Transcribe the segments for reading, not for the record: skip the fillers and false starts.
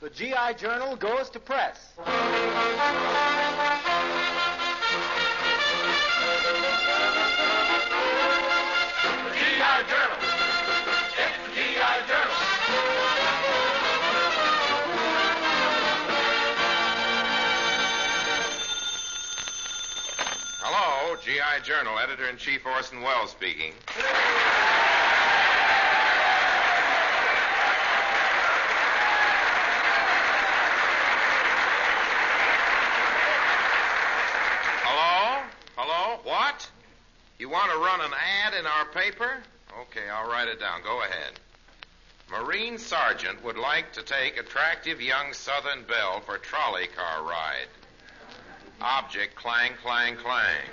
The GI Journal goes to press. The GI Journal. It's the GI Journal. Hello, GI Journal, Editor-in-Chief Orson Welles speaking. Hello? What? You want to run an ad in our paper? Okay, I'll write it down. Go ahead. Marine Sergeant would like to take attractive young Southern belle for trolley car ride. Object, clang, clang, clang.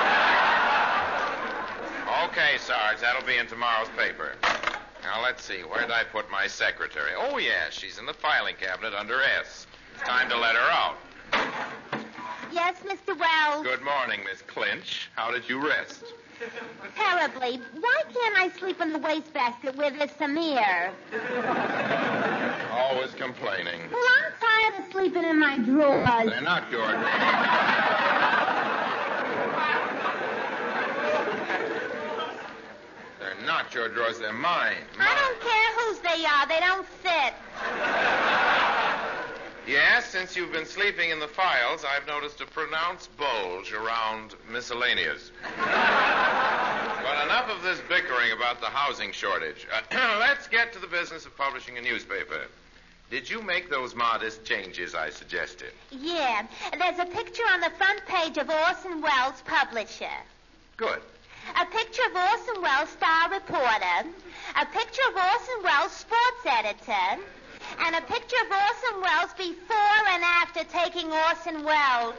Okay, Sarge, that'll be in tomorrow's paper. Now, let's see. Where did I put my secretary? Oh, yes, she's in the filing cabinet under S. It's time to let her out. Yes, Mr. Wells. Good morning, Miss Clinch. How did you rest? Terribly. Why can't I sleep in the wastebasket with Samir? Always complaining. Well, I'm tired of sleeping in my drawers. They're not yours. They're not your drawers. They're mine. I don't care whose they are. They don't fit. Yes, since you've been sleeping in the files, I've noticed a pronounced bulge around miscellaneous. But enough of this bickering about the housing shortage. Let's get to the business of publishing a newspaper. Did you make those modest changes I suggested? Yeah. There's a picture on the front page of Orson Welles, publisher. Good. A picture of Orson Welles, star reporter. A picture of Orson Welles, sports editor. And a picture of Orson Welles before and after taking Orson Welles.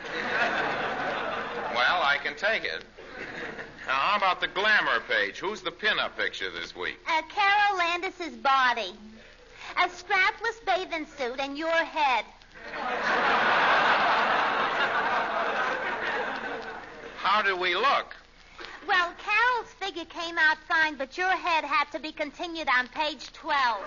Well, I can take it. Now, how about the glamour page? Who's the pin-up picture this week? Carol Landis's body. A strapless bathing suit and your head. How do we look? Well, Carol's figure came out fine, but your head had to be continued on page 12.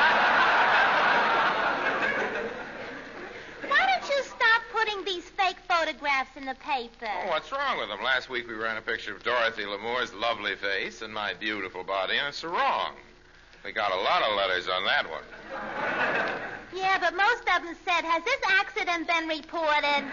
Why don't you stop putting these fake photographs in the paper? Oh, what's wrong with them? Last week we ran a picture of Dorothy Lamour's lovely face and my beautiful body in a sarong. We got a lot of letters on that one. Yeah, but most of them said, has this accident been reported?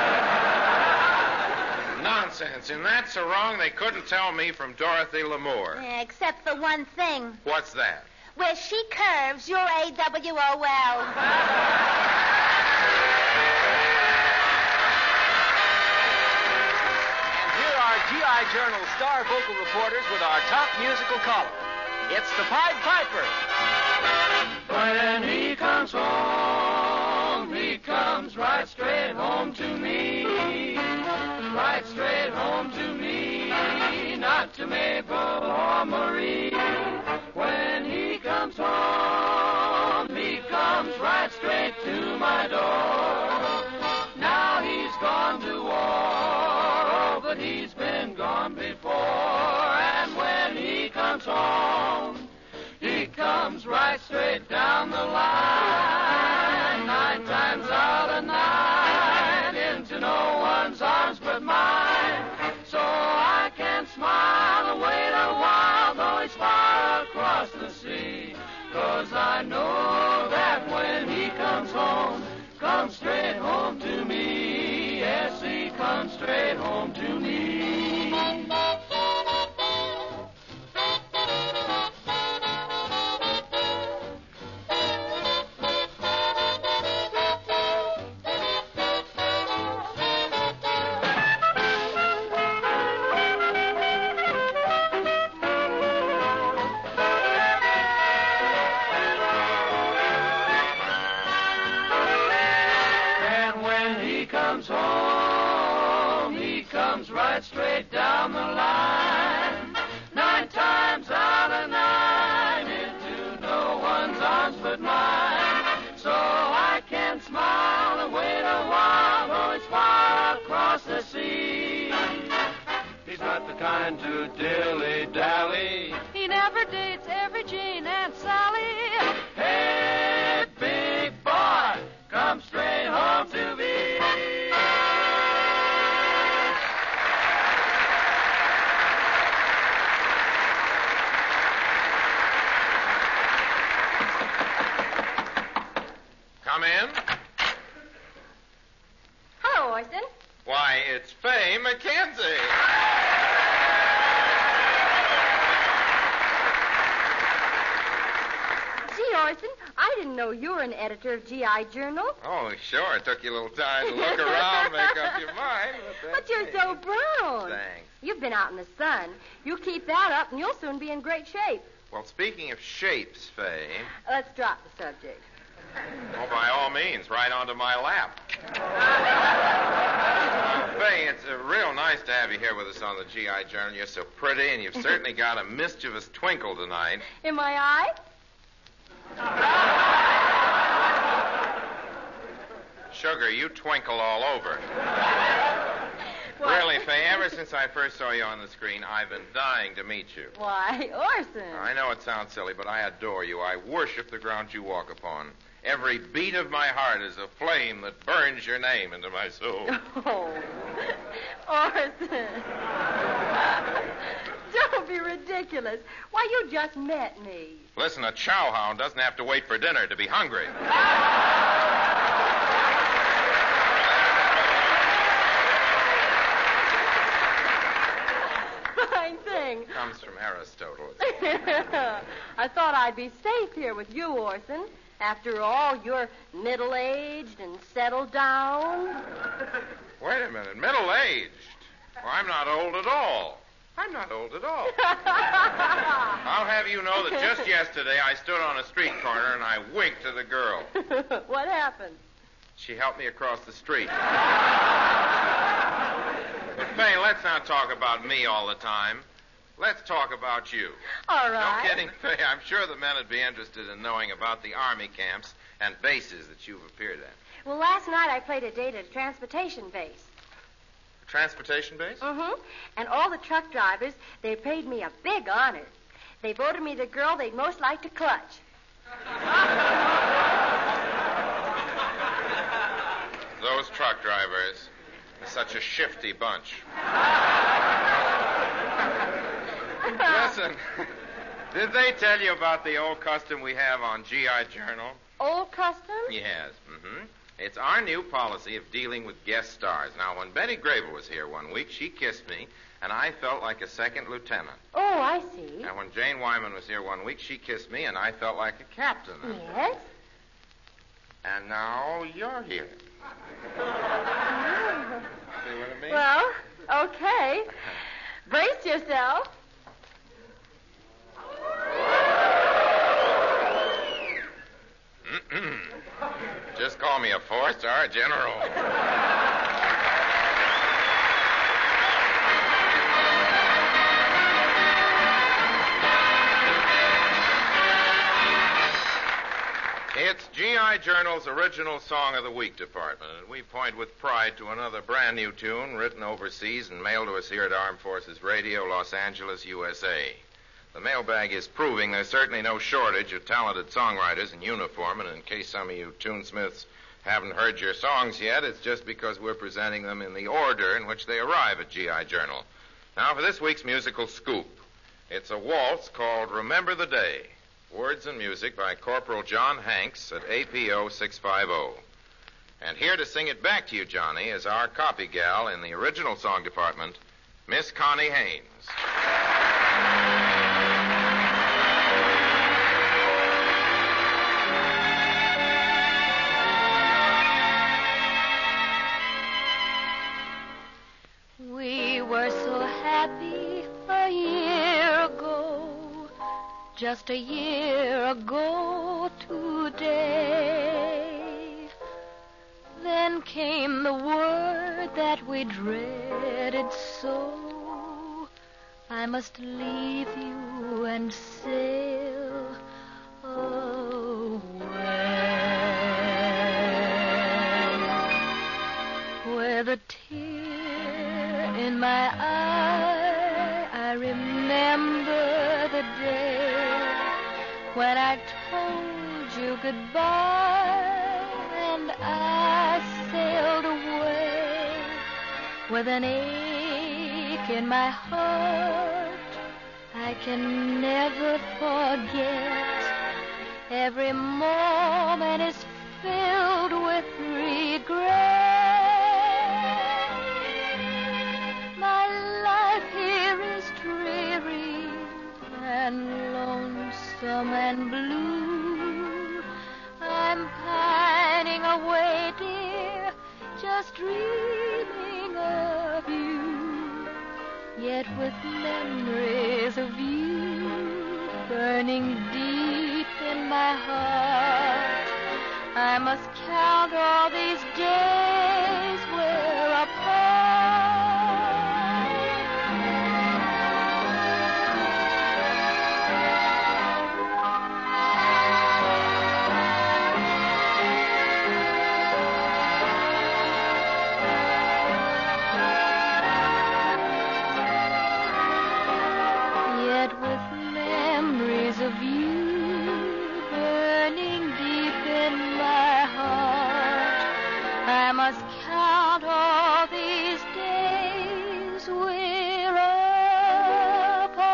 Nonsense. In that sarong, they couldn't tell me from Dorothy Lamour. Yeah, except for one thing. What's that? Where she curves, you're AWOL. And here are GI Journal star vocal reporters with our top musical column. It's the Pied Piper. When he comes home, he comes right straight home to me. Right straight home to me, not to Mabel or Marie. When he comes home, he comes right straight to my door. Now he's gone to war, but he's been gone before. And when he comes home, he comes right straight down the line. 9 times out of 9, into no one's arms but mine. So I can smile and wait a while, though he's far across the sea. 'Cause I know that when he comes home, comes straight home to me. Yes, he comes straight home to me. Right straight down the line. 9 times out of 9, into no one's arms but mine. So I can smile and wait a while, though it's far across the sea. He's not the kind to dilly-dally. He never dates every Jane and Sally. Hey, big boy. Come in. Hello, Orson. Why, it's Fay McKenzie. Gee, Orson, I didn't know you were an editor of G.I. Journal. Oh, sure. It took you a little time to look around, make up your mind. But you're so brown. Thanks. You've been out in the sun. You keep that up, and you'll soon be in great shape. Well, speaking of shapes, Fay. Let's drop the subject. Oh, by all means, right onto my lap. Fay, it's real nice to have you here with us on the G.I. Journal. You're so pretty, and you've certainly got a mischievous twinkle tonight. In my eye? Sugar, you twinkle all over. Really, Fay, ever since I first saw you on the screen, I've been dying to meet you. Why, Orson. I know it sounds silly, but I adore you. I worship the ground you walk upon. Every beat of my heart is a flame that burns your name into my soul. Oh, Orson. Don't be ridiculous. Why, you just met me. Listen, a chowhound doesn't have to wait for dinner to be hungry. Fine thing. Comes from Aristotle. I thought I'd be safe here with you, Orson. After all, you're middle-aged and settled down. Wait a minute, middle-aged? Well, I'm not old at all. I'm not old at all. I'll have you know that just yesterday I stood on a street corner and I winked to the girl. What happened? She helped me across the street. But, Fay, let's not talk about me all the time. Let's talk about you. All right. No kidding, Fay. I'm sure the men would be interested in knowing about the Army camps and bases that you've appeared at. Well, last night I played a date at a transportation base. Transportation base? Mm-hmm. And all the truck drivers, they paid me a big honor. They voted me the girl they'd most like to clutch. Those truck drivers are such a shifty bunch. Listen, did they tell you about the old custom we have on G.I. Journal? Old custom? Yes. Mm-hmm. It's our new policy of dealing with guest stars. Now, when Betty Grable was here one week, she kissed me, and I felt like a second lieutenant. Oh, I see. And when Jane Wyman was here one week, she kissed me, and I felt like a captain. Yes? And now you're here. See what I mean? Well, okay. Brace yourself. Just call me a four-star general. It's G.I. Journal's original Song of the Week department, and we point with pride to another brand new tune written overseas and mailed to us here at Armed Forces Radio, Los Angeles, USA. The mailbag is proving there's certainly no shortage of talented songwriters in uniform, and in case some of you tunesmiths haven't heard your songs yet, it's just because we're presenting them in the order in which they arrive at G.I. Journal. Now, for this week's musical scoop, it's a waltz called Remember the Day, words and music by Corporal John Hanks at APO 650. And here to sing it back to you, Johnny, is our copy gal in the original song department, Miss Connie Haynes. We were so happy a year ago, just a year ago today. Then came the word that we dreaded so, I must leave you and sail away. With a tear in my eye, I remember the day when I told you goodbye and I sailed away with an ache in my heart I can never forget. Every moment is filled with regret. My life here is dreary and lonesome and blue. I'm pining away, dear, just dreaming of you. Yet with memories of you burning deep in my heart, I must count all these days we're apart. Yet with memories of you burning deep in my heart, I must count all these days we're apart.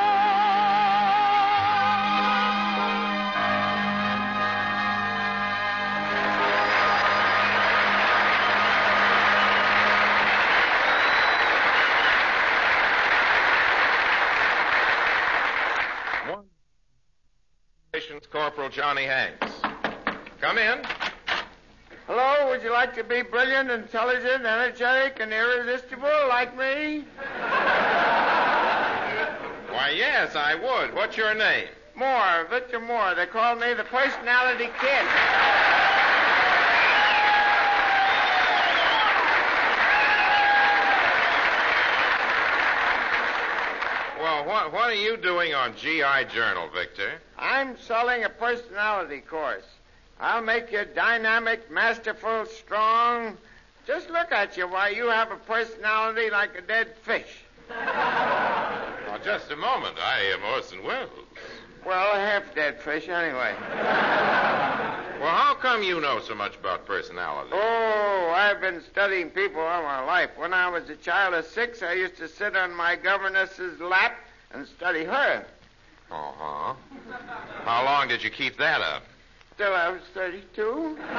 Corporal Johnny Hanks. Come in. Hello, would you like to be brilliant, intelligent, energetic, and irresistible like me? Why, yes, I would. What's your name? Moore, Victor Moore. They call me the Personality Kid. Well, what are you doing on G.I. Journal, Victor? I'm selling a personality course. I'll make you dynamic, masterful, strong. Just look at you while you have a personality like a dead fish. Now, just a moment. I am Orson Welles. Well, a half-dead fish anyway. Well, how come you know so much about personality? Oh, I've been studying people all my life. When I was a child of 6, I used to sit on my governess's lap and study her. Uh-huh. How long did you keep that up? Till I was 32. Well,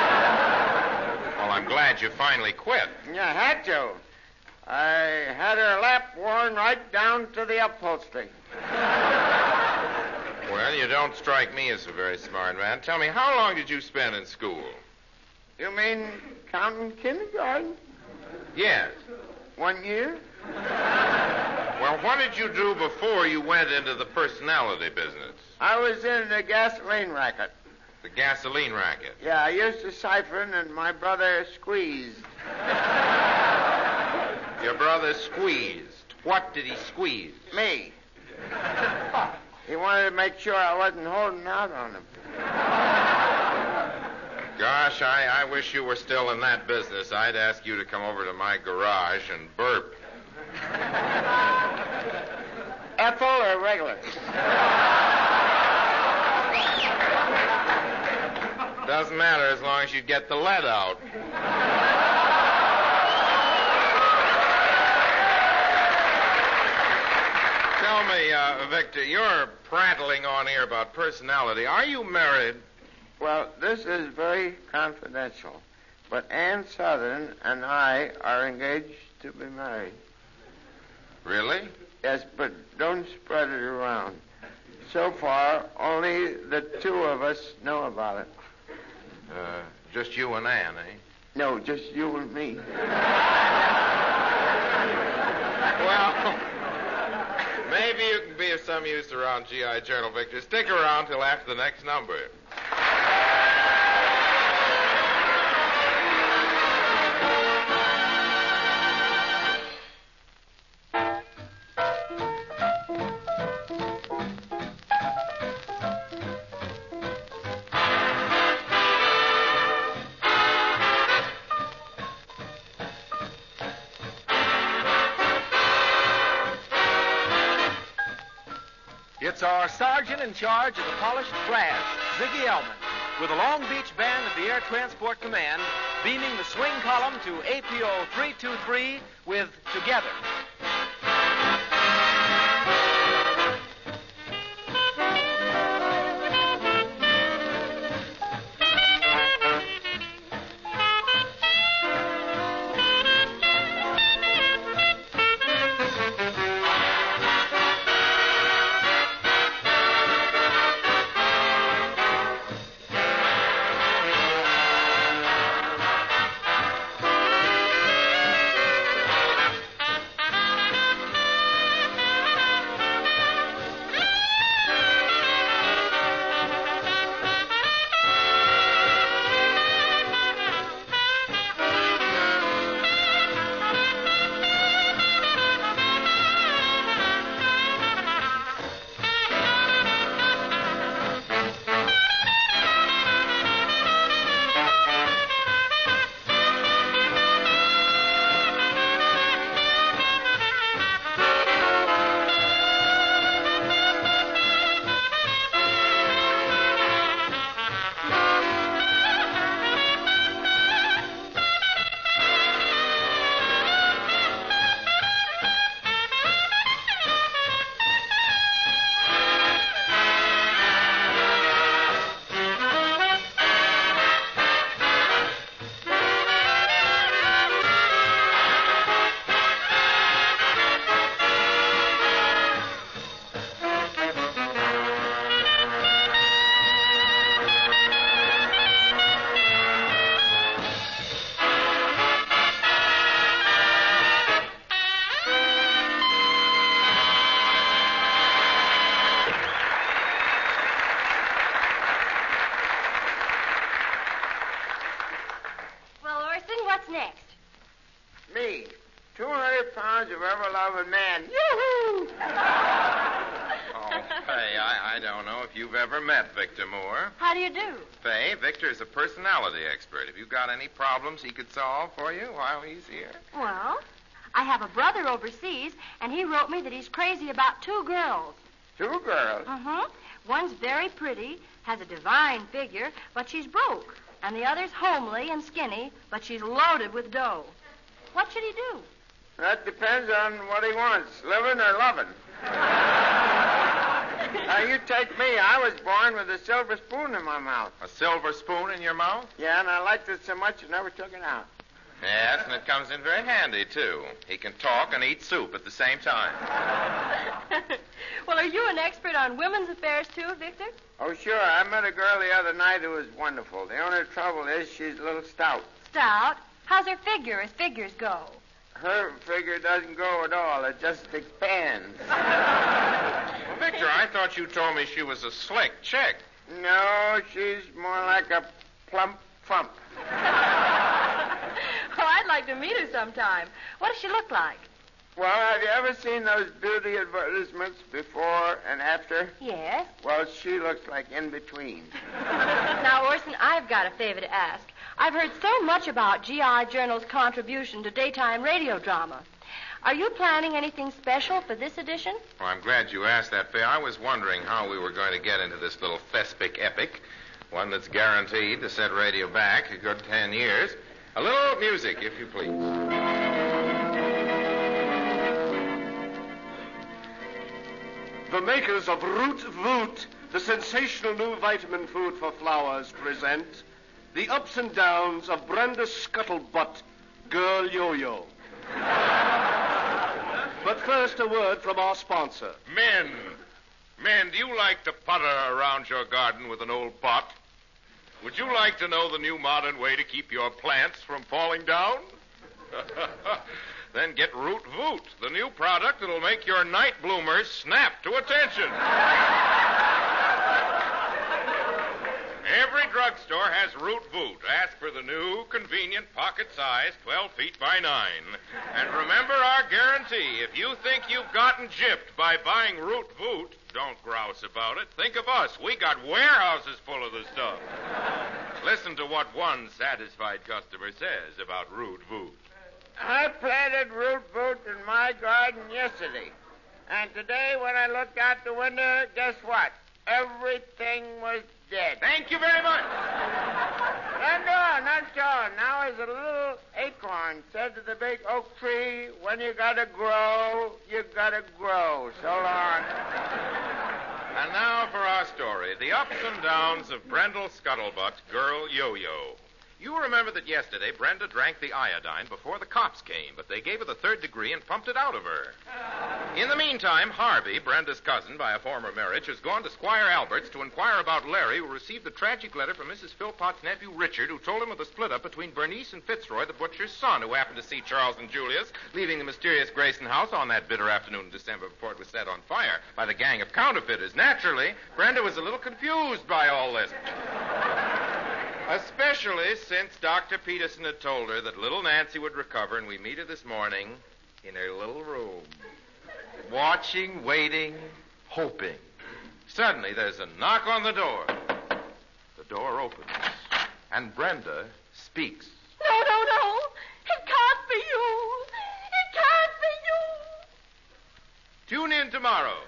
I'm glad you finally quit. Yeah, I had to. I had her lap worn right down to the upholstery. Well, you don't strike me as a very smart man. Tell me, how long did you spend in school? You mean counting kindergarten? Yes. 1 year? Well, what did you do before you went into the personality business? I was in the gasoline racket. The gasoline racket? Yeah, I used to siphon and my brother squeezed. Your brother squeezed. What did he squeeze? Me. He wanted to make sure I wasn't holding out on him. Gosh, I wish you were still in that business. I'd ask you to come over to my garage and burp. Ethel or regular? Doesn't matter as long as you get the lead out. Tell me, Victor, you're prattling on here about personality. Are you married? Well, this is very confidential, but Ann Southern and I are engaged to be married. Really? Yes, but don't spread it around. So far, only the two of us know about it. Just you and Ann, eh? No, just you and me. Well, maybe you can be of some use around G.I. Journal, Victor. Stick around till after the next number. It's our sergeant in charge of the polished brass, Ziggy Elman, with the Long Beach Band of the Air Transport Command, beaming the swing column to APO 323 with Together. What's next? Me. 200 pounds of ever-loving man. Yoo-hoo! Oh, Fay, I don't know if you've ever met Victor Moore. How do you do? Fay, Victor's a personality expert. Have you got any problems he could solve for you while he's here? Well, I have a brother overseas, and he wrote me that he's crazy about 2 girls. 2 girls? Uh-huh. One's very pretty, has a divine figure, but she's broke. And the other's homely and skinny, but she's loaded with dough. What should he do? That depends on what he wants, living or loving. Now, you take me. I was born with a silver spoon in my mouth. A silver spoon in your mouth? Yeah, and I liked it so much I never took it out. Yes, and it comes in very handy, too. He can talk and eat soup at the same time. Well, are you an expert on women's affairs, too, Victor? Oh, sure. I met a girl the other night who was wonderful. The only trouble is she's a little stout. Stout? How's her figure as figures go? Her figure doesn't go at all. It just expands. Well, Victor, I thought you told me she was a slick chick. No, she's more like a plump frump. Oh, I'd like to meet her sometime. What does she look like? Well, have you ever seen those beauty advertisements before and after? Yes. Well, she looks like in between. Now, Orson, I've got a favor to ask. I've heard so much about GI Journal's contribution to daytime radio drama. Are you planning anything special for this edition? Well, I'm glad you asked that, Fay. I was wondering how we were going to get into this little thespic epic, one that's guaranteed to set radio back a good 10 years. A little music, if you please. The makers of Root Voot, the sensational new vitamin food for flowers, present the ups and downs of Brenda Scuttlebutt, Girl Yo-Yo. But first, a word from our sponsor. Men, do you like to putter around your garden with an old pot? Would you like to know the new modern way to keep your plants from falling down? Then get Root Voot, the new product that'll make your night bloomers snap to attention. Every drugstore has Root Voot. Ask for the new, convenient, pocket-sized 12 feet by 9. And remember our guarantee. If you think you've gotten gypped by buying Root Voot, don't grouse about it. Think of us. We got warehouses full of the stuff. Listen to what one satisfied customer says about Root Voot. I planted root boot in my garden yesterday. And today, when I looked out the window, guess what? Everything was dead. Thank you very much. Not so. Now as a little acorn said to the big oak tree, when you gotta grow, you gotta grow. So long. And now for our story, the ups and downs of Brendel Scuttlebutt, Girl Yo-Yo. You remember that yesterday Brenda drank the iodine before the cops came, but they gave her the 3rd degree and pumped it out of her. In the meantime, Harvey, Brenda's cousin by a former marriage, has gone to Squire Albert's to inquire about Larry, who received a tragic letter from Mrs. Philpott's nephew Richard, who told him of the split-up between Bernice and Fitzroy, the butcher's son, who happened to see Charles and Julius leaving the mysterious Grayson house on that bitter afternoon in December before it was set on fire by the gang of counterfeiters. Naturally, Brenda was a little confused by all this. Especially since Dr. Peterson had told her that little Nancy would recover, and we meet her this morning in her little room. Watching, waiting, hoping. Suddenly, there's a knock on the door. The door opens, and Brenda speaks. No. It can't be you. It can't be you. Tune in tomorrow.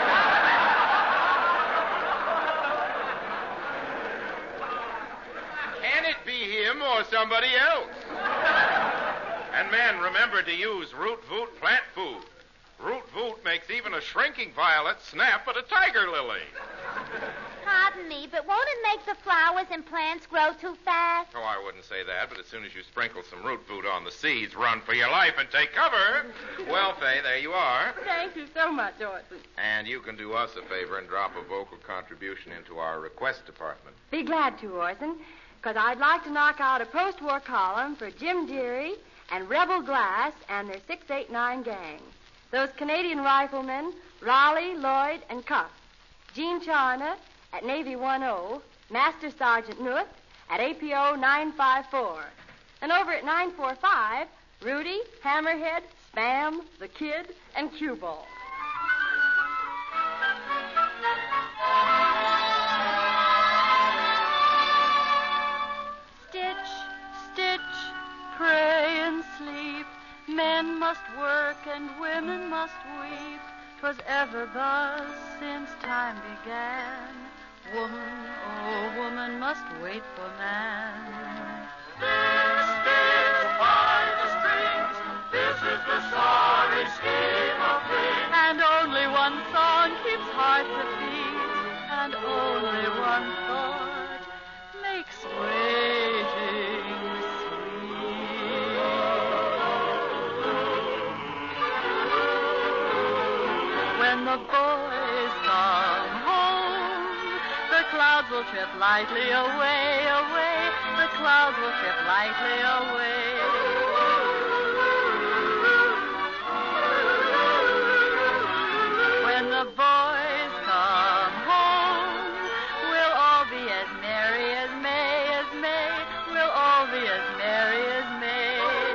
Can it be him or somebody else? And men, remember to use Root Voot plant food. Root Voot makes even a shrinking violet snap at a tiger lily. Pardon me, but won't it make the flowers and plants grow too fast? Oh, I wouldn't say that, but as soon as you sprinkle some Root Voot on the seeds, run for your life and take cover. Well, Fay, there you are. Thank you so much, Orson. And you can do us a favor and drop a vocal contribution into our request department. Be glad to, Orson, because I'd like to knock out a post-war column for Jim Deary and Rebel Glass and their 689 gang. Those Canadian riflemen, Raleigh, Lloyd, and Cuff. Gene Charner at Navy 10, Master Sergeant Nuth at APO 954. And over at 945, Rudy, Hammerhead, Spam, the Kid, and Cue Ball. Stitch, stitch, pray and sleep. Men must work and women must weep. 'Twas ever thus since time began. Woman, oh woman, must wait for man. Stitch, stitch, by the strings. This is the sorry scheme of things. And only one song keeps hearts at peace. And only one thought makes waiting sweet. When the boys come home, the clouds will trip lightly away, away. The clouds will trip lightly away. When the boys come home, we'll all be as merry as May, as May. We'll all be as merry as May.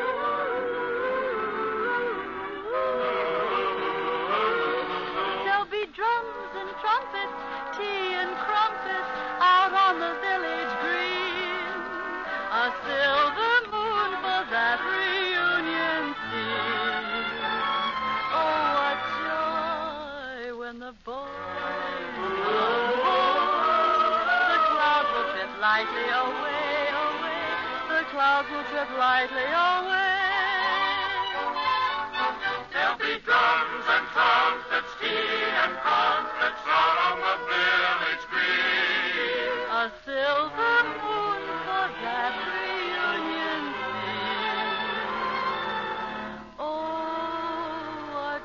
There'll be drums and trumpets, tea and crumpets out on the village green. A silver moon for that reunion scene. Oh, what joy when the boys come home. The clouds will trip lightly away, away. The clouds will trip lightly away. There'll be drums and trumpets, tea and crumpets out on the village green. A silver moon for that reunion scene. Oh, what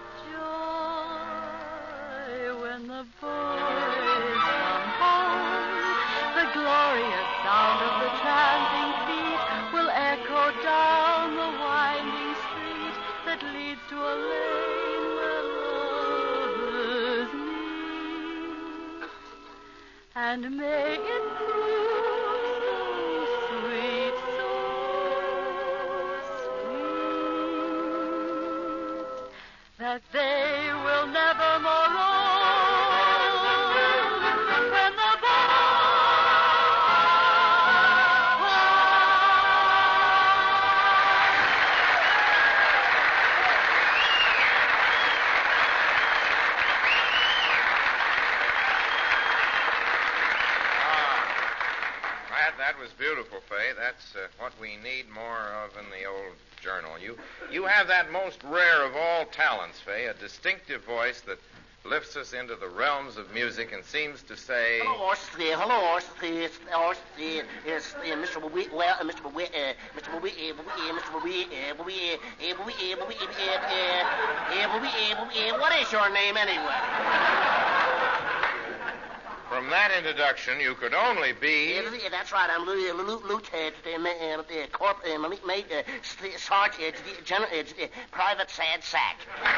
joy when the boys come home. The glorious sound of the tramping feet will echo down the winding street that leads to a lane where lovers meet. And may it prove so sweet, so sweet, that they will never more roam. When the That was beautiful, Fay. That's what we need more of in the old journal. You have that most rare of all talents, Fay, a distinctive voice that lifts us into the realms of music and seems to say... Hello, Mr. What is your name anyway? From that introduction, you could only be... That's right. I'm Lieutenant, Sergeant, General, Private Sad Sack.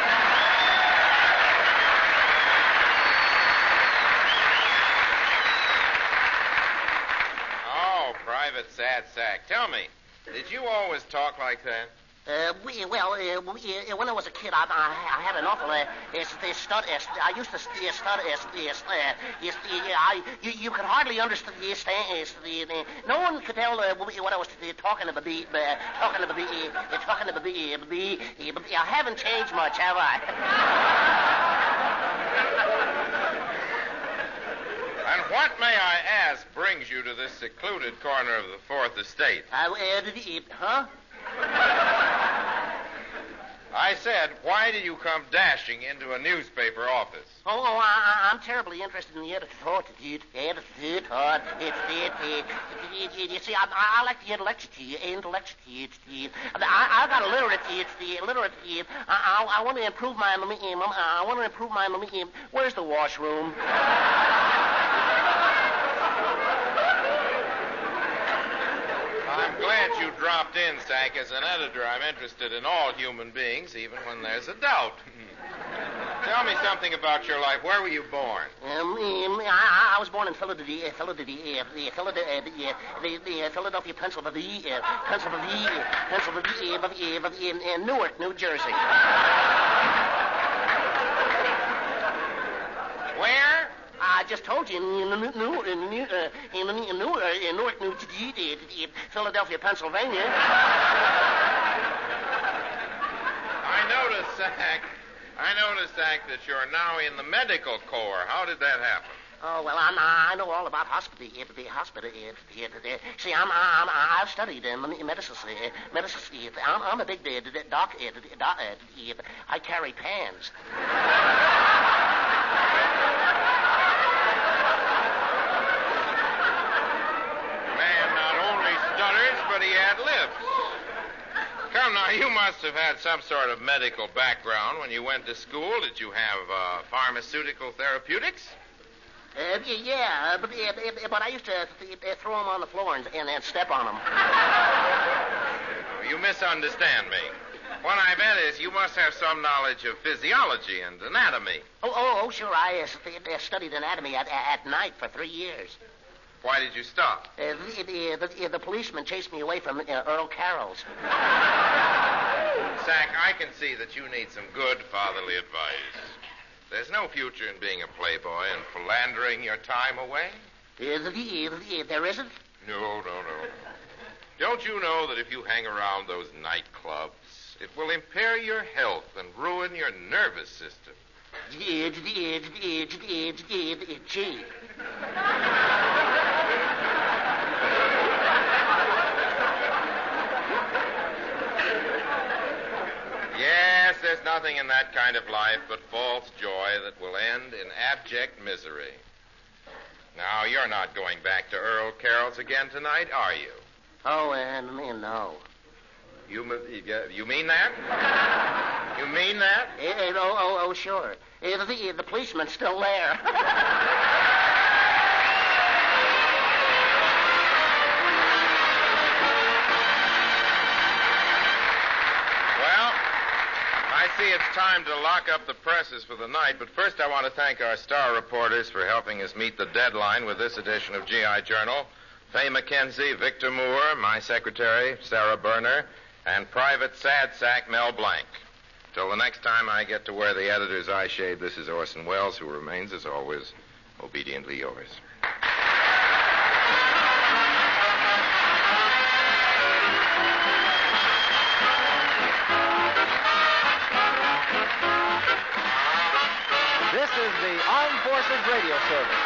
Oh, Private Sad Sack. Tell me, did you always talk like that? When I was a kid, I had an awful stutter. I used to stutter. You could hardly understand. No one could tell what I was talking about. I haven't changed much, have I? And what, may I ask, brings you to this secluded corner of the Fourth Estate? Huh? I said, why do you come dashing into a newspaper office? I'm terribly interested in the editorial. You see, I like the intellectual. I got illiteracy. I want to improve my. Where's the washroom? I'm glad you dropped in, Sack. As an editor, I'm interested in all human beings, even when there's a doubt. Tell me something about your life. Where were you born? I was born in Philadelphia, Pennsylvania, Newark, New Jersey. Where? I just told you in Newark, New Jersey, Philadelphia, Pennsylvania. I noticed, Zach, that you're now in the medical corps. How did that happen? Oh, well, I know all about hospital. See, I've studied medicine. I'm a big doc. I carry pans. Man not only stutters, but he ad-libs. Come now, you must have had some sort of medical background when you went to school. Did you have pharmaceutical therapeutics? Yeah, but I used to throw them on the floor and step on them. You misunderstand me. What I meant is you must have some knowledge of physiology and anatomy. Oh, sure. I studied anatomy at night for 3 years. Why did you stop? The policeman chased me away from Earl Carroll's. Sack, I can see that you need some good fatherly advice. There's no future in being a playboy and philandering your time away. There isn't? No. Don't you know that if you hang around those nightclubs, it will impair your health and ruin your nervous system? Gee. Yes, there's nothing in that kind of life but false joy that will end in abject misery. Now, you're not going back to Earl Carroll's again tonight, are you? Oh, no. You mean that? You mean that? Oh, sure. The policeman's still there. I see it's time to lock up the presses for the night, but first I want to thank our star reporters for helping us meet the deadline with this edition of G.I. Journal. Faye McKenzie, Victor Moore, my secretary, Sarah Berner, and Private Sad Sack Mel Blanc. Till the next time I get to wear the editor's eye shade, this is Orson Welles, who remains, as always, obediently yours. This is the Armed Forces Radio Service.